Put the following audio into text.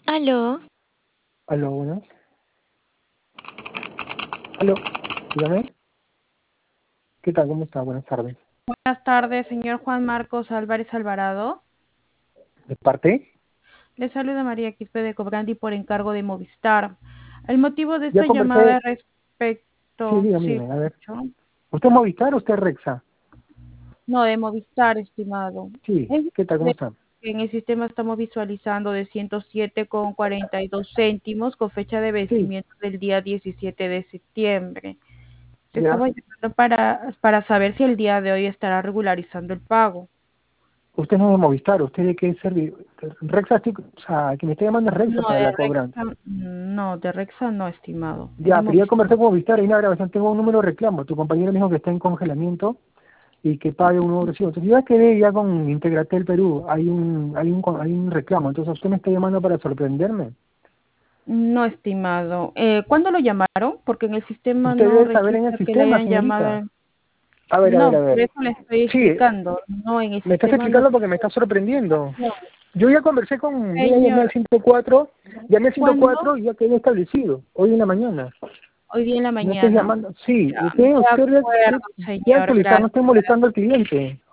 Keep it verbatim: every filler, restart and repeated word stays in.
Aló, Aló, buenas. Aló, dígame. ¿Qué tal? ¿Cómo está? Buenas tardes. Buenas tardes, señor Juan Marcos Álvarez Alvarado. ¿De parte? Le saluda María Quispe de Cobrandi por encargo de Movistar. El motivo de Ya esta llamada conversé. es Sí, respecto, dígame, sí, dígame, a ver. escucho. ¿Usted es Movistar o usted es Rexa? No, de Movistar, estimado. Sí, Es ¿qué tal? ¿Cómo de- está? En el sistema estamos visualizando de ciento siete con cuarenta y dos céntimos con fecha de Sí, vencimiento del día diecisiete de septiembre. Se ya. estaba llamando para, para saber si el día de hoy estará regularizando el pago. Usted no es de Movistar, ¿usted de qué servicio? Rexa, estoy- o sea, que me está llamando es Rexa No, para de la cobranza. Rexa, no, de Rexa no, estimado. Es de Ya, pero ya Movistar. conversé con Movistar y una grabación, tengo un número de reclamo. Tu compañero me dijo que está en congelamiento y que pague un nuevo recibo. Entonces yo ya quedé ya con Integratel Perú, hay un, hay un, hay un reclamo. Entonces usted me está llamando para sorprenderme. No, estimado. Eh, ¿cuándo lo llamaron? Porque en el sistema Usted no debe saber en el registra que le sistema, hayan señorita. llamado. A ver, a ver, No, a por ver. eso le estoy Sí, explicando. No, en el me estás sistema no. explicando porque me estás sorprendiendo. No. Yo ya conversé con, yo ya llamé al Señor, ciento cuatro, llamé al ciento ¿cuándo? cuatro y ya quedé establecido, hoy en la mañana. Hoy día en la No estés mañana. llamando, sí, Ya, usted, de usted, acuerdo, usted quiere señor. actualizar, no Gracias. esté molestando al cliente.